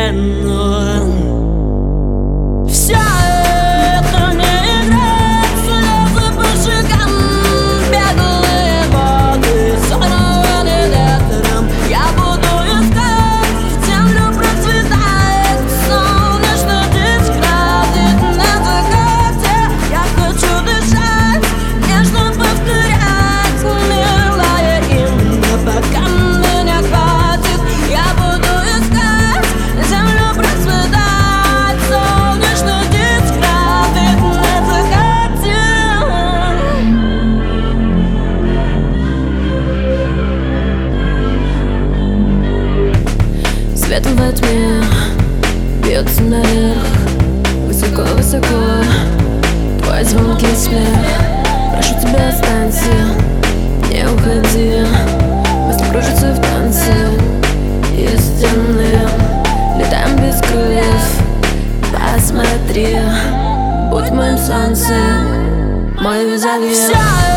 стену. Все это не играет, слезы по щекам, беглые воды, сорванные ветром. Я буду искать, землю процветает, солнечный диск грозит на закате. Я хочу дышать, нежно повторять милое имя, пока меня хватит. Я буду искать, землю процветать, солнечный диск грозит на закате. Светом во тьме бьется наверх, высоко-высоко твой звонкий смех. Прошу тебя, останься, не уходи. Мысли кружатся в танце, есть стены, летаем без крыльев. Посмотри, будь моим солнцем, мой визави.